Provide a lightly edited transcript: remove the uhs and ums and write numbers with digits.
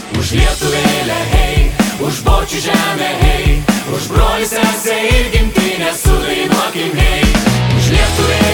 Už lietuvėlę, hei, už Bočių žemę, hei, už brolį sesę ir gimtinę sudainuokim, hei. Už lietuvėlę